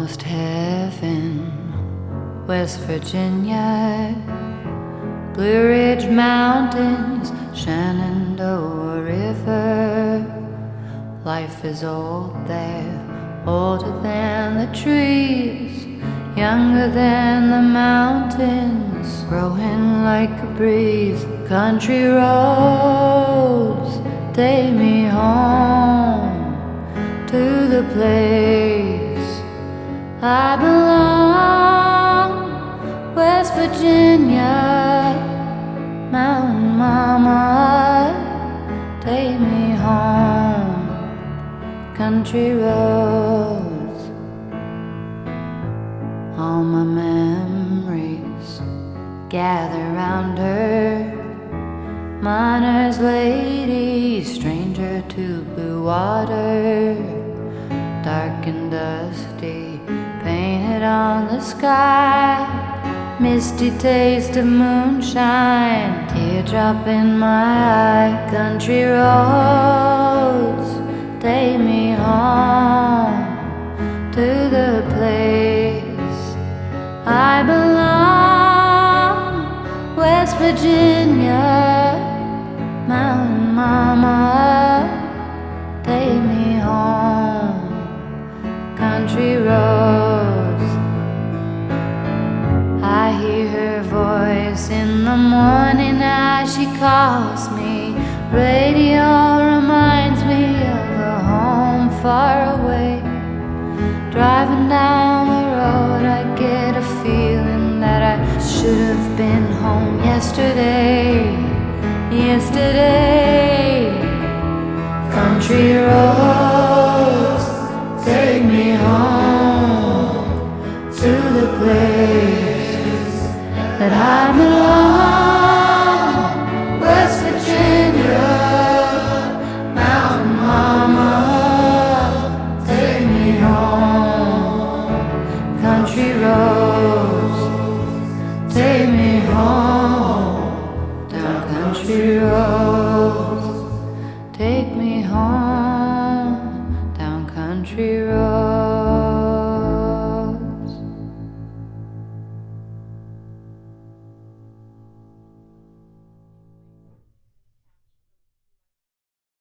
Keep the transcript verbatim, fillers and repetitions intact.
almost heaven, West Virginia, Blue Ridge Mountains, Shenandoah River. Life is old there, older than the trees, younger than the mountains, growing like a breeze. Country roads take me home to the place I belong. West Virginia, Mountain Mama, take me home. Country roads, all my memories gather round her. Miner's lady, stranger to blue water, dark and dusty, painted on the sky. Misty taste of moonshine, teardrop in my eye. Country roads take me home to the place I belong. West Virginia, Mountain Mama, take me home. Country roads, I hear her voice in the morning as she calls me. Radio reminds me of a home far away. Driving down the road, I get a feeling that I should have been home yesterday. Yesterday, country roads take me home to the place that I belong. West Virginia, Mountain Mama, take me home. Country roads take me home. Down country roads take me home. Down country roads.